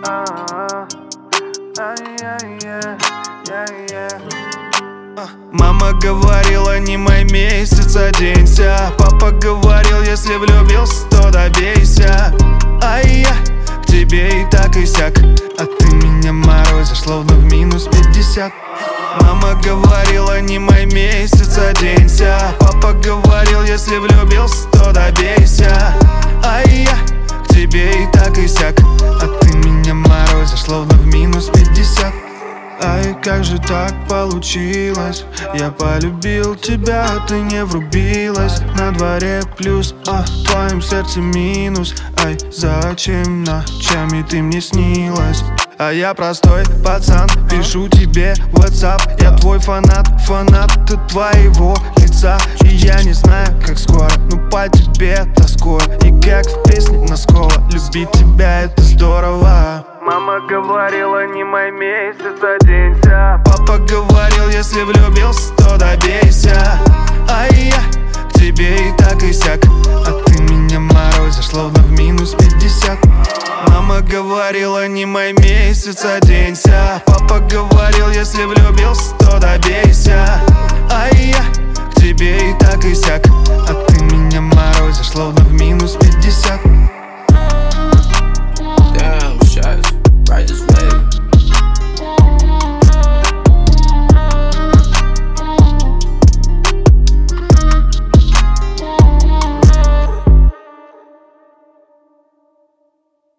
Мама говорила, не мой месяц, оденься. Папа говорил, если влюбился, то добейся. А я к тебе и так и сяк, а ты меня морозишь, словно в минус 50. Мама говорила, не мой месяц, оденься. Папа говорил, если влюбился, то добейся. А я к тебе и так и сяк, а ты меня морозишь, словно в минус 50. Ай, как же так получилось? Я полюбил тебя, а ты не врубилась. На дворе плюс, а в твоем сердце минус. Ай, зачем ночами ты мне снилась? А я простой пацан, пишу тебе в WhatsApp. Я твой фанат, фанат твоего лица. И я не знаю, как скоро, но по тебе тоскую. И как в песне Носкова, любить тебя это здорово. Мама говорила, не мой месяц, оденься. Папа говорил, если влюбился, то добейся. А я к тебе и так и сяк, а ты меня морозишь, словно в минус 50. Мама говорила, не мой месяц, оденься. Папа говорил, если влюбился,